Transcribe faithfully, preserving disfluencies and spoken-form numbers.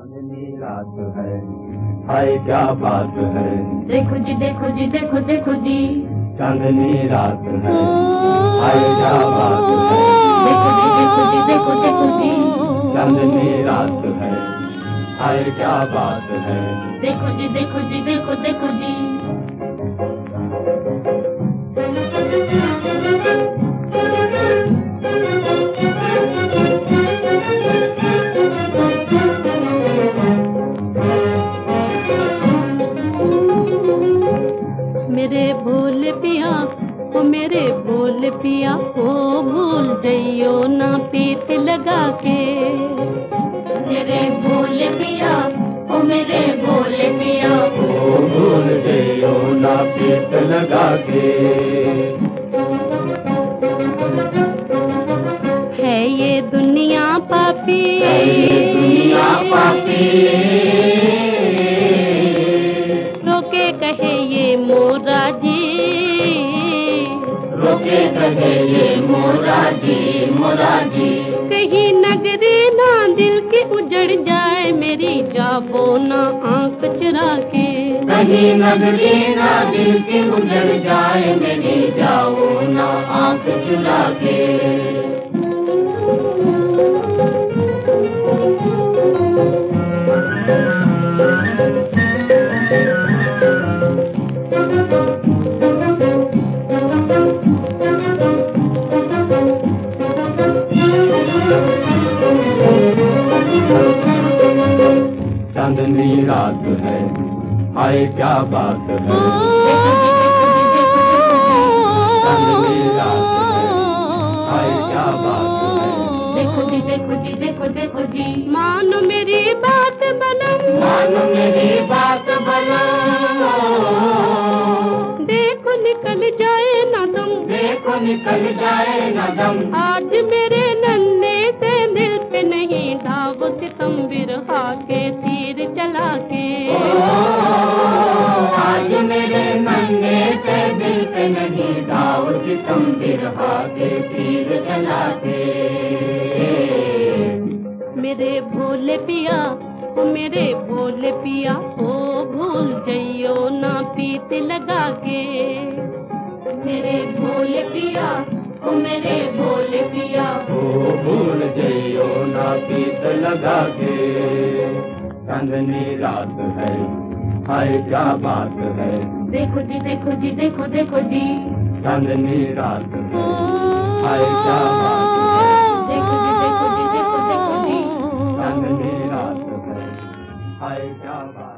चांदनी रात है, हाय क्या बात है। देखो जी देखो जी देखो देखो जी, चांदनी रात है, हाय क्या बात है। देखो जी देखो जी देखो देखो जी, चांदनी रात है, हाय क्या बात है। देखो जी देखो जी देखो देखो जी। मेरे भोले पिया ओ मेरे भोले पिया ओ भूल जइयो ना पीत लगा के। मेरे भोले पिया ओ मेरे भोले पिया ओ भूल जइयो ना पीत लगा के। है ये दुनिया पापी, है ये दुनिया पापी, रोके कहे ये मोरा जी, रोके कहे ये मोरा जी मोरा जी। कहीं नगरी ना दिल के उजड़ जाए मेरी जाबो ना आंख चुरा के। कहीं नगरी ना दिल की उजड़ जाए मेरी जाओ ना आंख चुरा के। चांदनी रात है, हाय क्या बात है। चांदनी रात है, हाय क्या बात है। देखो जी देखो जी देखो देखो जी, मानो मेरी बात बलम, मानो मेरी बात बलम, देखो निकल जाए ना दम, देखो निकल जाए ना दम। आज मेरे नन्हे से दिल पे नहीं ढाब सितम बिरहा के तीर चला के। आज मेरे नन्हे से दिल पे नहीं ढाब सितम बिरहा के तीर चला के। मेरे भोले पिया ओ मेरे भोले पिया ओ भूल जइयो ना पीत लगा के। मेरे भोले पिया ओ मेरे भोले पिया ओ भूल जइयो ना पीत लगा के। चांदनी रात है, हाय क्या बात है। देखो जी देखो जी देखो देखो जी, चांदनी रात है, हाय ओ क्या बात है। देखो जी देखो जी देखो देखो जी। चांदनी रात है, हाय क्या बात